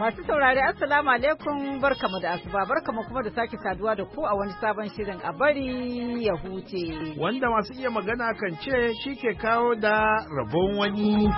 Masu saurari Assalamu alaikum barkamu da asuba barkamu kuma da sake saduwa da ku a wani sabon shirin a bari ya huce. Wanda masu iya magana kan ce shi ke kawo da rabon wani.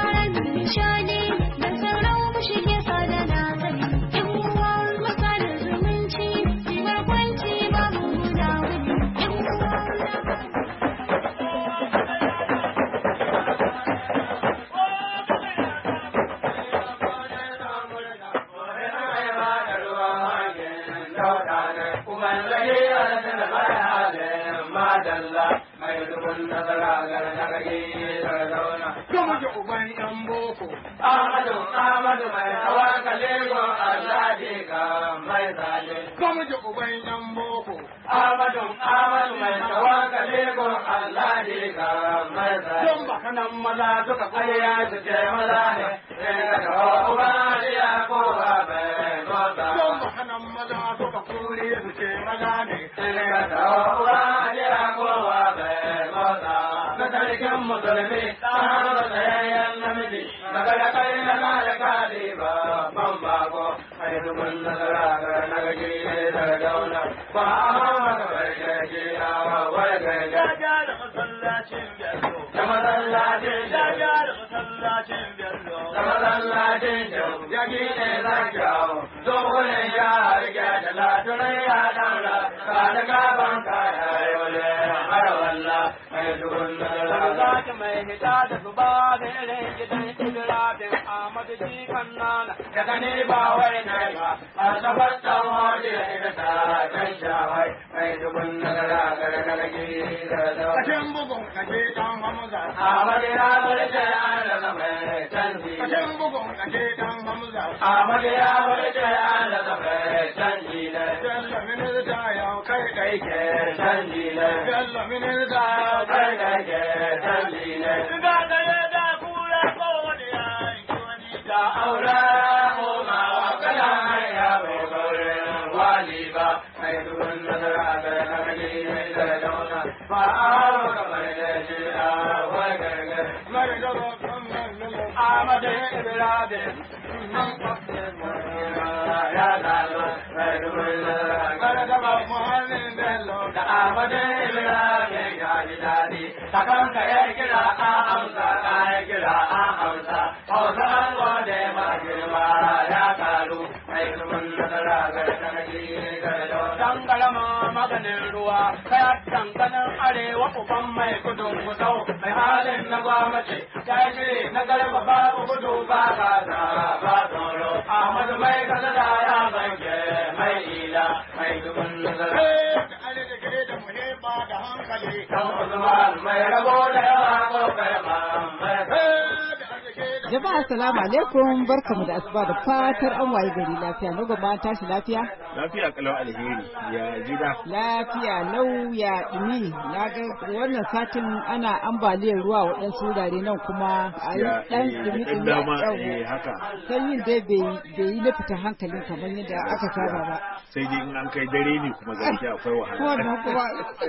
Uban yan boko, Ahmadu mai tawakale go Allah ji ka mai zale. Kuma ji uban yan boko, Ahmadu mai tawakale go Allah ji ka mai zale. Don baka nan maza suka kwaya su ce maza ne, sai ka da uban ya ko ba bai mota. Don baka nan maza suka kuri su ce maza ne, sai ka da uban ya ko ba bai mota. Na sarkin musulmi, ta tsayayyen namiji, daga kai na kare kare ba ban bako, kai dubun nasara ga na gaji ne daga dauna, ba a hawa ka bargaje na wai gaje. Ya gyara masallacin bello, da masallacin bello, da masallacin bello, ya gine zan kyawo, tsohunin ya harge da laturai ya daura, ka da gaban kaya yau ne har walla, kai dubun nasara mai hita da zuba da irin gidan Ibrahim Ahmadu jikan nana da gani ba wai na ba a safar dan waje da ta kan shawai mai dubun nagara gara gara ki da da kashin bugun kaje dan Hamza Ahmadu ya barke an da mai canji kashin bugun kaje dan Hamza Ahmadu ya barke an da mai canji ne jalla min da ya kai kai ke canji ne jalla min da kai kai ke canji ne da da kura ko wani ya wani da aura ko ma wa kana ya bai gore wali ba ai dun nazara da nagari da dauna ba aro ka bare shi a wa garga mare da Ahmad Ibrahim ya dalo ai dun nazara da Muhammad bello da Ahmad Ibrahim ya dadi takan ka ya kira a amsa ka ya kira a amsa hausa an gode ma girma ya karu mai zumun nasara ga sanadi ga dan galama maganin ruwa kai danganan arewa uban mai gudun gusau mai halin na gwamnati ya shiri na garba babu gudu ba gasa ba tsoro Ahmadu mai kasada ya banke mai ila mai zumun nasara da muhimma da hankali kan Usman mai rabo da yawa ko kai ma mai Jama'a assalamu alaikum barkamu da asuba da fatar an waye gari lafiya na gaba tashi lafiya Lafiya kalau alheri ya gida. Lafiya lau ya dumi na ga wannan satin ana ambaliyar ruwa waɗansu wurare nan kuma a yi ɗan dumi haka. Sanyin dai bai yi na fita hankalin kamar yadda aka saba ba. Sai dai in an kai dare ne kuma gaskiya akwai wahala. Wannan kuma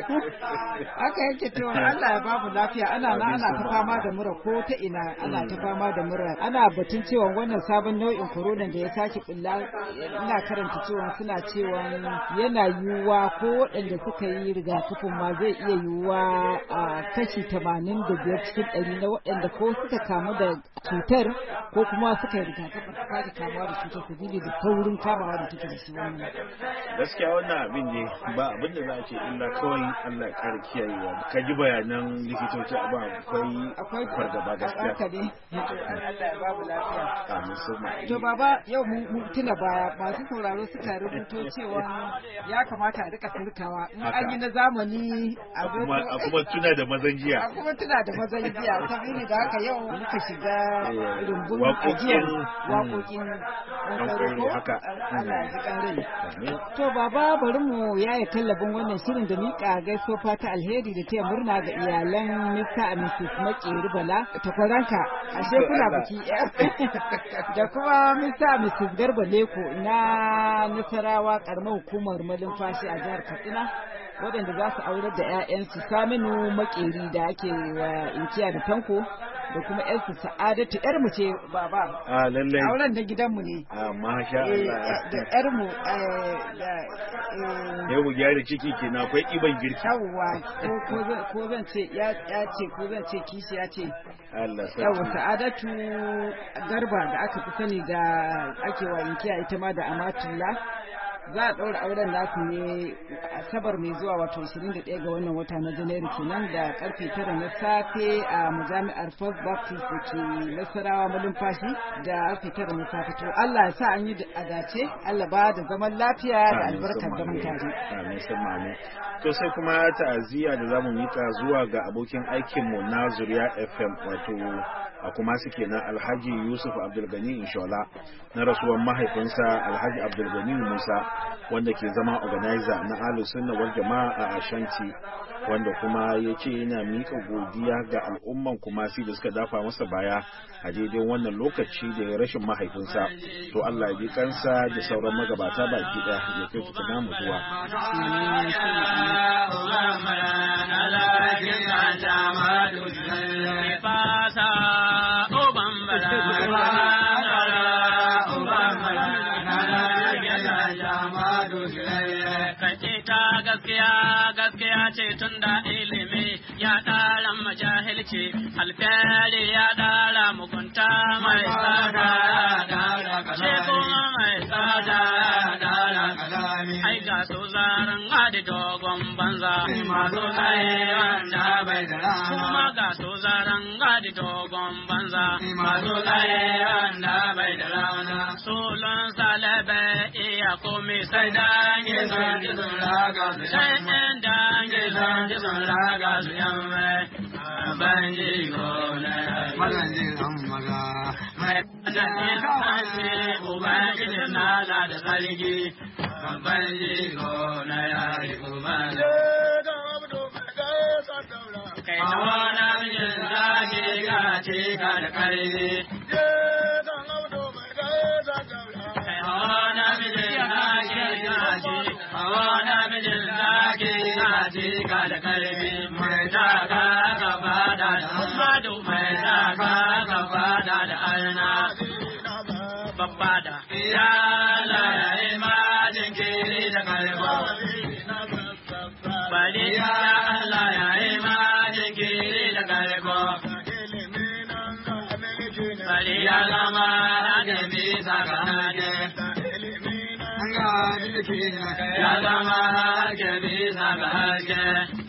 aka yake to Allah ya babu lafiya ana ta fama da mura ko ta ina ana ta fama da mura. Ana batun cewa wannan sabon nau'in corona da ya sake bulla ina karanta cewa suna cewa yana yiwuwa ko waɗanda suka yi rigakafin ma zai iya yiwuwa a kashi 85 cikin 100 na waɗanda ko suka kamu da cutar ko kuma suka yi rigakafin su sake kamuwa da cutar sabili da saurin kamawa da take da shi wannan. Gaskiya wannan abin ne ba abin da za a ce illa kawai Allah ya kare kiyayewa. Ka ji bayanan likitoci akwai fargaba gaskiya. Allah ya babu lafiya. Amin suma. To baba yau mu tuna baya masu sauraro suka rubuto cewa ya kamata a rika turkawa in an yi na zamani a kuma tuna da mazan jiya. A kuma tuna da mazan jiya sabili da haka yau muka shiga rumbun ajiyar waƙoƙin ko haka. Allah ya ji ƙarai. To baba bari mu yaya tallabin wannan shirin da miƙa gaiso fata alheri da taya murna ga iyalan Mr. and Mrs. Makeri Bala takwaranka ashe kuna biki da kuma Mr. and Mrs. Garba Leko na Nasarawa karamar hukumar Malumfashi a jihar Katsina waɗanda za su aurar da 'ya'yansu Saminu Makeri da ake wa inkiya da Tanko da kuma yarsu Sa'adatu yar mu ce baba. Lallai. Auren da gidanmu ne. Masha Allah. Da yar mu yau gyara ciki kenan akwai iban girki. Yawwa ko zan ce ya ce ko zan ce kishi ya ce. Allah sarki. Yawwa Sa'adatu Garba da aka fi sani da ake wa inkiya ita ma da Amatullah. Za a ɗaura auren nasu ne Asabar mai zuwa wato 21 ga wannan wata na Janairu kenan da karfe 9 na safe a majami'ar First Baptist da ke Nasarawa Malumfashi da karfe 9 na safe. To Allah ya sa an yi a dace, Allah ba da zaman lafiya da albarkar zaman tare. Amin. To sai kuma ta'aziyya da zamu mika zuwa ga abokin aikinmu na Zuriya FM wato a kuma suke na Alhaji Yusuf Abdulgani Inshola na rasuwar mahaifinsa Alhaji Abdulgani Musa wanda ke zama organizer na Ahlus Sunna wal Jama'a a Ashanti, wanda kuma ya ce yana mika godiya ga al'umman Kumasi da suka dafa masa baya a daidai wannan lokaci da ya rashin mahaifinsa. To Allah ya bi kansa da sauran magabata baki ɗaya ya kai ta namu zuwa. gaskiya ce tun da ilimi ya ɗara majahilci, alfahari ya ɗara mugunta mai tsada ce kuma mai tsada ai ga su zaren adi dogon banza masu tsaye wanda bai da rana kuma ga su zaren adi dogon banza masu tsaye wanda bai da rana sulun salabe iya komi sai dangi sun ji sun raga su sai in dangi sun ji sun raga su yamme banji gona maganji maga mai banji kanci ubangiji nala da sarki banji gona ya yi kuma kai tawa na mijin zaki ka ce ka da karfi ka da karfi mai taka ka fada da Muhammadu mai taka ka fada da Arna babba da ya laye ma jinkiri da karfa bari ya Allah ya yi ma jinkiri da karfa bari ya zama da bisa ga hake ya zama hake bisa ga hake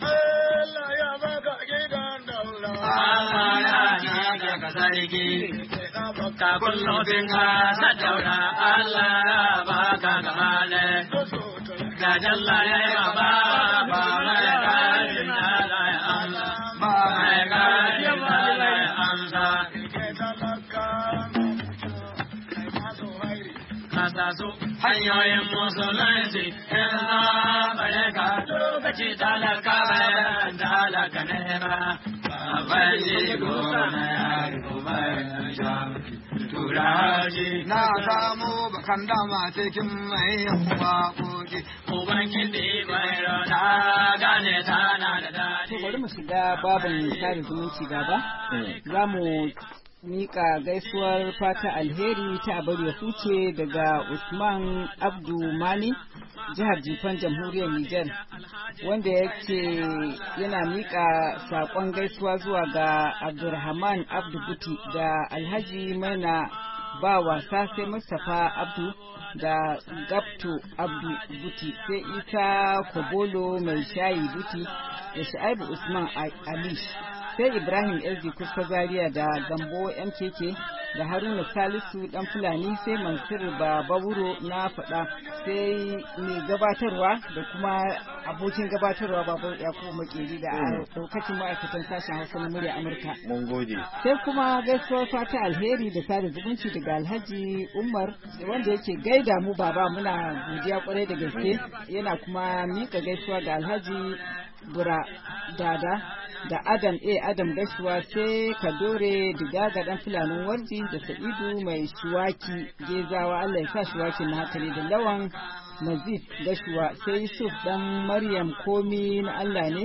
ka kullum ka sadaura Allah ba ka gamale ga jalla ya yi ba ba mai gajin Allah ya amsa ba mai gajin Allah ya amsa kasa su hanyoyin musulunci in za bare ka lokaci talaka bayan talaka ne ba na samu bakan dama cikin mai waƙoƙi ubangiji mai rana gane tana da daɗi. Bari mu shiga babin sada zumunci gaba. Za mu mika gaisuwar fata alheri ta abar ya huce daga Usman Abdu Mani, jihar Jifan, jamhuriyar Nijar, wanda yake yana mika sakon gaisuwa zuwa ga Abdulrahman Abdu Buti da Alhaji Maina ba wasa, sai Mustapha Abdu da Gabto Abdu Buti, sai Isa Kobolo mai shayi Buti da Sha'ibu Usman Alish, sai Ibrahim Ezdi Kuska Zaria da Gambo MKK da Haruna Salisu dan Fulani, sai Mansur Babawuro na faɗa, sai mai gabatarwa da kuma abokin gabatarwa Babu Yakubu Makeri da daukacin ma'aikatan sashen Hausa na murya Amurka. Mun gode. Sai kuma gaisuwar fata alheri da sada zumunci daga Alhaji Umar wanda yake gaida mu baba, muna godiya kwarai da gaske, yana kuma mika gaisuwa ga Alhaji Bura Dada da Adam Gashuwa, sai Kadore Diga ga dan Fulanin Warji da Sa'idu mai Shuwaki Gezawa, Allah ya sa Shuwaki na hakali da Lawan Nazif Gashuwa, sai Yusuf dan Maryam Komi na Allah ne,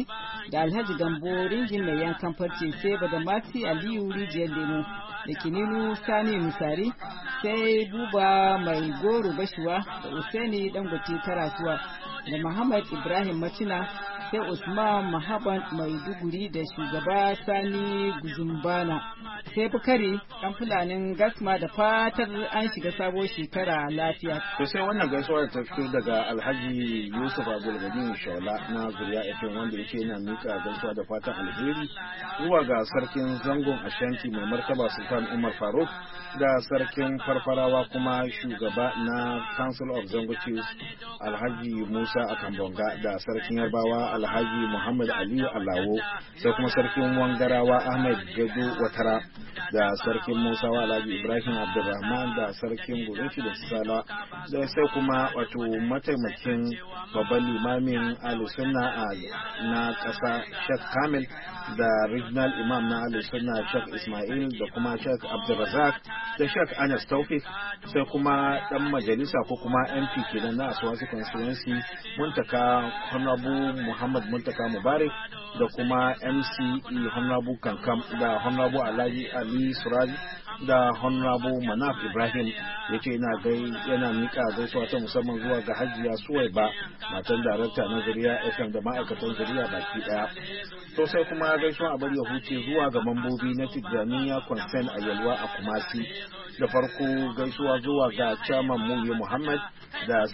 da Alhaji Gambo ringin mai yankan farce, sai Badamasi Aliyu rijiyar lemo da Kininu Sani Misari, sai Buba mai goro Gashuwa da Usaini Dangote Karasuwa da Muhammad Ibrahim Macina, sai Usman Mahaban Maiduguri da shugaba Sani Guzumbana, sai Bukari ɗan Fulanin Gasma da fatar an shiga sabuwar shekara lafiya. To sai wannan gaisuwa ta fito daga Alhaji Yusuf Abdulgani Shaula na Zuriya FM, wanda yake yana mika gaisuwa da fatan alheri zuwa ga sarkin zangon Ashanti mai martaba Sultan Umar Faruk da sarkin Farfarawa kuma shugaba na Council of Zango Chiefs Alhaji Musa Akambonga da sarkin Yarbawa Alhaji Muhammad Aliyu Alawo, sai kuma sarkin Wangarawa Ahmed Gado Watara da sarkin Musawa Alhaji Ibrahim Abdulrahman da sarkin Gureshi da Sala, da sai kuma wato mataimakin babban limamin Al-Sunna na ƙasa Sheikh Kamil da regional imam na Al-Sunna Sheikh Ismail da kuma Sheikh Abdulrazak da Sheikh Anas Taufik, sai kuma dan majalisa ko kuma MP kenan na Aswasi constituency Muntaka Honorable Muhammad Muntaka Mubarak da kuma MCE Honorable Kankam da Honorable Alhaji Ali Suraj da Honorable Manaf Ibrahim, yace yana mika gaisuwa ta musamman zuwa ga Hajiya Suwaiba matan darakta na Zuriya FM da ma'aikatan Zuriya baki daya. To sai kuma gaisuwa a bari ya huce zuwa ga mambobi na Tijjaniya Concern a Yalwa a Kumasi. Da farko gaisuwa zuwa ga Chairman Muye Muhammad da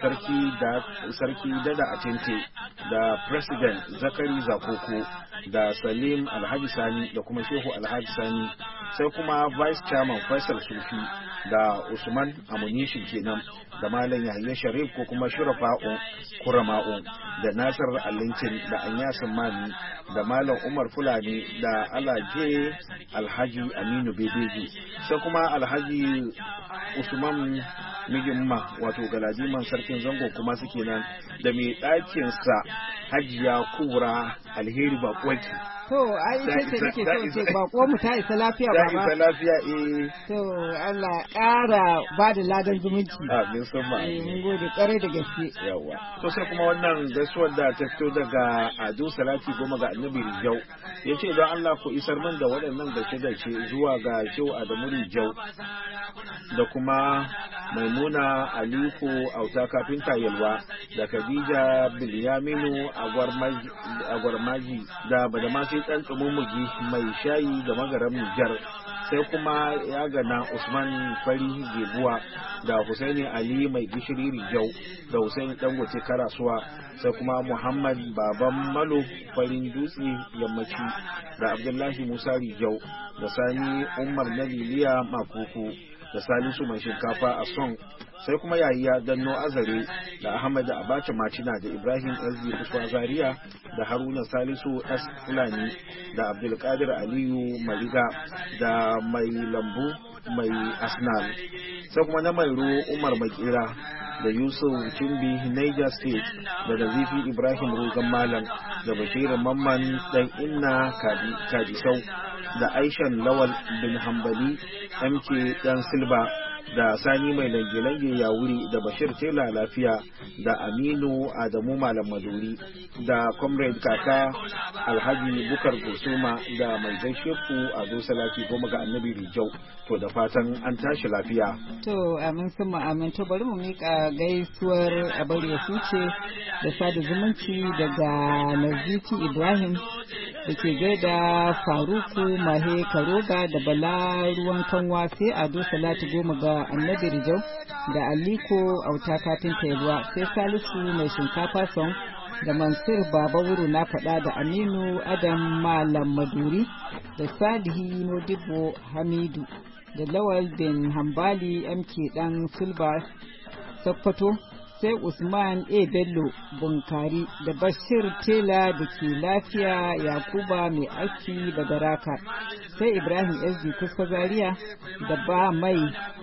Sarki Dada Atente da President Zakari Zakoko da Salim Alhaji Sani da kuma Shehu Alhaji Sani, sai kuma Vice Chairman Faisal Sufi da Usman Amunishin kenan da Malam Yahya Sharif ko kuma Shurafa'u Kurama'u da Nasir Alintin da Anyasin Mani da Malam Umar Fulani da Alaje Alhaji Aminu Bebeji, sai kuma Alhaji Usman Mijimma wato Galadiman sarkin zango kuma suke nan da mai ɗakinsa Hajiya Kubra Alheri Bakwaki. To ai sai ce nake so ce bako mu ta isa lafiya baba. Ta isa lafiya eh. To Allah ƙara ba da ladan zumunci. Amin sama. Mun gode ƙwarai da gaske. Yawa. To sai kuma wannan gaisuwar da ta fito daga Ado Salati Goma ga Annabi Rijau. Yace don Allah ku isar min da waɗannan gaishe-gaishe zuwa ga Shehu Adamu Rijau da kuma Maimuna Aliko Auta Kafinta Yalwa da Khadija Bilyaminu Agwarmaji da Badamasi ɗan tsumumugi mai shayi da magaram Nijar, sai kuma ya gana Usman Fari Gebuwa da Husaini Ali mai gishiri Rijau da Husaini Dangote Karasuwa, sai kuma Muhammad Baban Malo Farin Dutse Yammaci da Abdullahi Musa Rijau da Sani Umar na Liliya Makuku da Salisu mai shinkafa a Song, sai kuma Yayiya Danno Azare da Ahmad Abacha Macina da Ibrahim SD Kuswa Zaria da Haruna Salisu S Fulani da Abdulkadir Aliyu Mariga da Mai Lambu Mai Asnal, sai kuma na Mairo Umar Makira da Yusuf Cimbi Niger State da Nazifi Ibrahim Rugan Malam da Bashir Mamman Dan Inna Kadisau da Aishan Lawal bin Hambali MK Dan Silba da Sani mai lange-lange ya wuri da Bashir Tela Lafiya da Aminu Adamu Malam Maduri da Comrade Kaka Alhaji Bukar Gusuma da mai gaishe ku Ado Salati Goma ga Annabi Rijau. To da fatan an tashi lafiya. To amin sun amin. To bari mu mika gaisuwar abar ya suce da sada zumunci daga Nazifi Ibrahim da ke gaida Faruku Mahe Karoga da Bala Ruwan Kanwa, sai Ado Salati Goma ga Annabi Rijau da Aliko Auta Kafinta Yalwa, sai Salisu mai shinkafa Song da Mansur Baba Wuro na faɗa da Aminu Adam Malam Maduri da Salihi Modibo Hamidu da Lawal bin Hambali MK Dan Silba Sokoto, sai Usman A. Bello Bunkari da Bashir Tela da ke lafiya Yakuba mai aiki da Daraka, sai Ibrahim SD Kuska Zaria da ba mai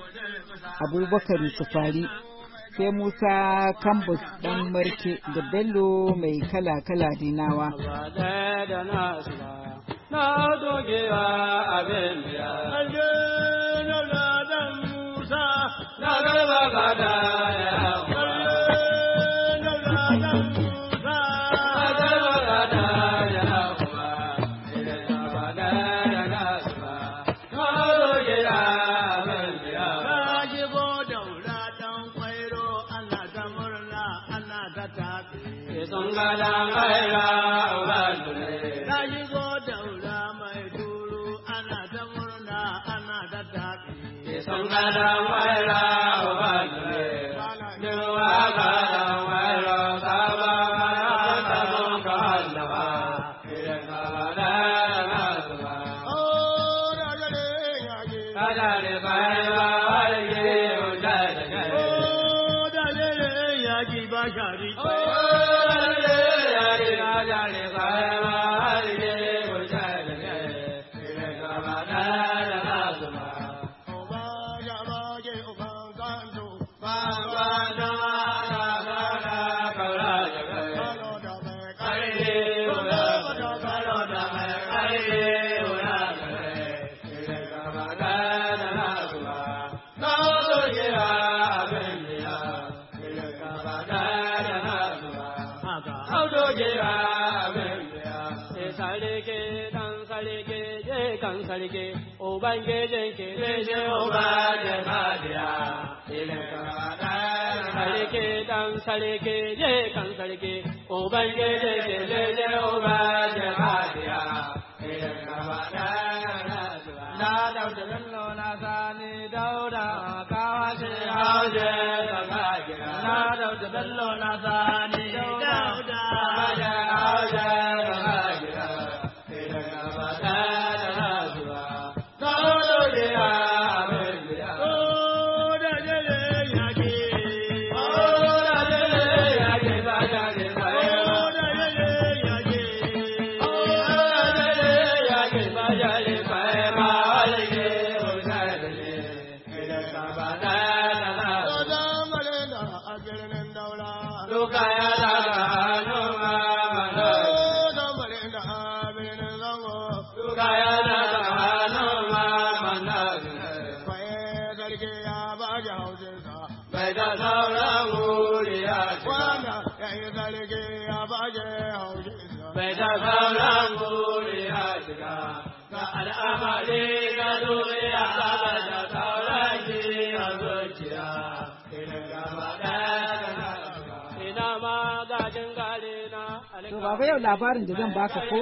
Abubakar Sufari, sai Musa Kambus Dan Marke da Bello mai kala-kala dinawa. Na dogewa abin biya. Na ladan Musa, na gaba gada ya hawa. Na ladan Musa, na gaba gada ya hawa. sun gada mai rawa ne. Na yi go daura mai turu ana ta murna ana ta tafi. Sun gada mai rawa ne. Duwa gada mai rawa ba ta sun kallawa. Idan gada na zuwa. Oh, da jale yaki. Da jale kai ba warke da jale. Oh, da jale yaki ba shari. Sarki, Ubangijin ki zai Ubangijin Madiya, ilin kamata. Sarki dan sarki, je kan sarki, Ubangijin ki zai Ubangijin Madiya, ilin kamata. Na dauda bello na sani dauda, kawace hauje da kagira. Na dauda bello na sani dauda, kawace hauje da kagira, ilin kamata. To baba yau labarin da zan baka ko?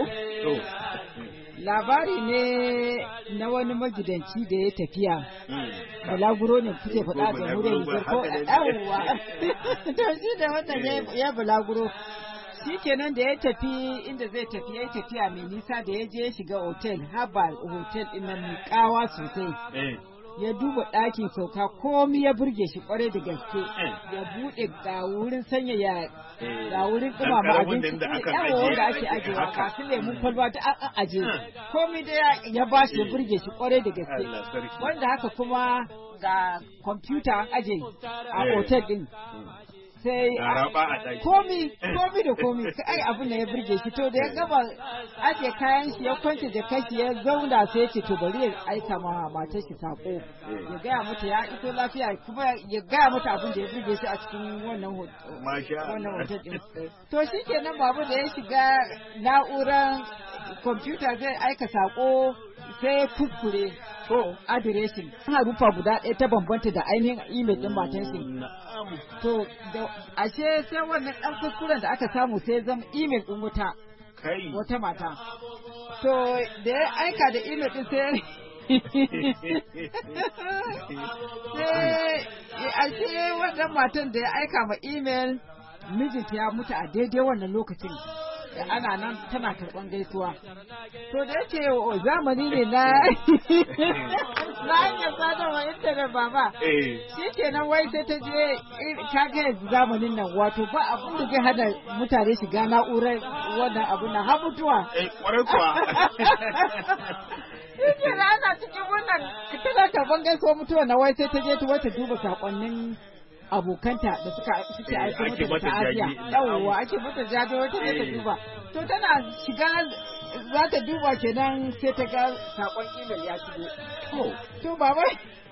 Labari ne na wani magidanci da ya tafiya. Balaguro ne kuke faɗa da muryar Nijar ko yawwa. To shi da wannan ya balaguro. Shi kenan da ya tafi inda zai tafi ya tafiya mai nisa da ya je ya shiga otel, Herbal hotel ɗin nan mai ƙawa sosai. Ya duba ɗakin sauka komai ya burge shi kwarai da gaske. Ya buɗe ga wurin sanyaya ga wurin ɗumama abinci yawo da ake ajewa kafin lemun kwalba da an aje komai da ya ba shi ya burge shi kwarai da gaske. Wanda haka kuma ga kwamfuta an aje a otel ɗin. Sai komi da komi ai abin da ya burge shi to da ya gaba ake kayan shi ya kwance da kashi ya zauna sai ya ce to bari ya aika ma matar shi sako ya gaya mata ya iso lafiya kuma ya gaya mata abin da ya burge shi a cikin wannan hotel din. To shikenan babu da ya shiga na'urar kwamfuta zai aika sako sai ya kuskure adireshin harufa guda ɗaya ta bambanta da ainihin email ɗin matan shi. To ashe sai wannan ɗan kuskuren da aka samu sai zama email ɗin wata mata. To da ya aika da email ɗin sai ashe wannan matan da ya aika ma email mijinta ya mutu a daidai wannan lokacin. Ana nan tana karɓan gaisuwa. To da yake zamani ne na hanyar sadarwa intanet baba. Shi kenan wai sai ta je ta ga yanzu zamanin nan wato ba abin da zai hada mutane shiga na'urar wannan abu na har mutuwa. Kwarai kuwa. Shi kenan ana cikin wannan tana karɓan gaisuwa mutuwa na wai sai ta je ta duba sakonnin abokanta da suke aiko mata da ta'aziya yawwa ake mata jaje wata ne ta duba to tana shiga za ta duba kenan sai ta ga sakon email ya shigo to baba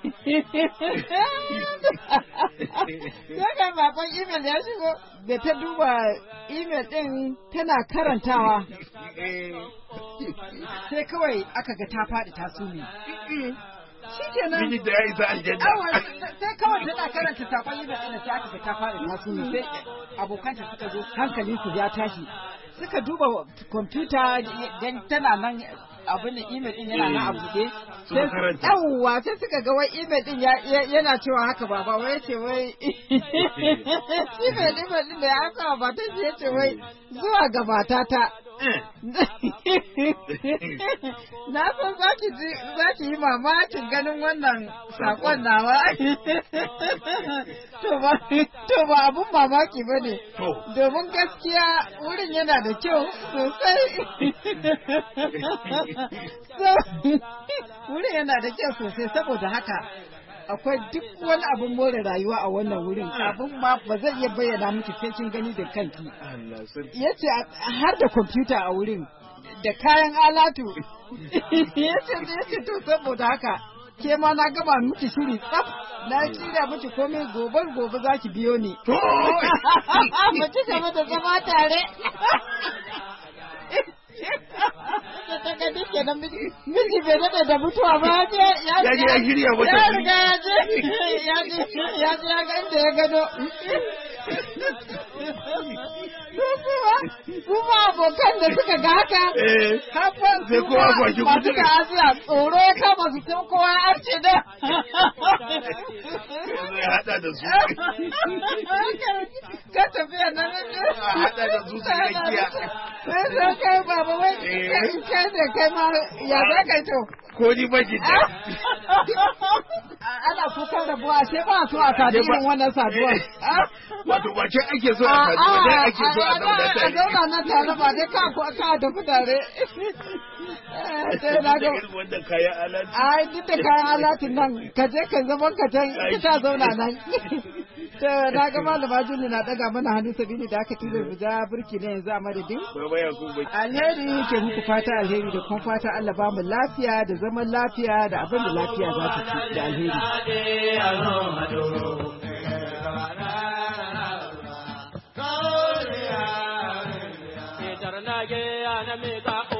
sai ga sakon email ya shigo da ta duba email din tana karantawa sai kawai aka ga ta faɗi ta sume shikenan miji da ya isa aljanna sai kawai tana karanta sakon email ɗin sai aka ta fara tasu ne sai abokanta suka zo hankalin su ya tashi suka duba kwamfuta dan tana nan abin da email din yana nan a buɗe sai yawwa sai suka ga wai email din yana cewa haka baba wai ce wai email din da ya aka ba ta ce wai zuwa ga matata na san za ki yi mamakin ganin wannan sakon nawa to ba abun mamaki ba ne domin gaskiya wurin yana da kyau sosai wurin yana da kyau sosai saboda haka akwai duk wani abin more rayuwa a wannan wurin abin ba zai iya bayyana miki sai kin gani da kanki yace har da kwamfuta a wurin da kayan alatu yace to saboda haka ke ma na gaba miki shiri tsaf na shirya miki komai gobe za ki biyo ni mu ci gaba da zama tare daga duke da miji bai daɗe da mutuwa ba ya shirya mata ya riga ya ga inda ya gado kuma abokan da suka ga haka sai kowa kwashi ba suka asiya tsoro ya kama su sai kowa ya arce da ya haɗa da su ka tafiya na haɗa da su su rakiya sai kai baba wai kai da kai ma ya za ka to ko ni ba ki da ana kukan rabuwa sai ba so a sadu irin wannan saduwar wato ba ce ake so a sadu dai ake so a zauna na tare ba dai ka tafi tare sai na ga wannan kayan alatu ai duk da kayan alatun nan ka je ka zaman ka can ita zauna nan na ga malama Juli na daga mana hannu sabili da aka tilar mu ja burki ne yanzu a madadin alheri ke muku fata alheri da kuma fata Allah ba mu lafiya da zaman lafiya da abin da lafiya za ta ci da alheri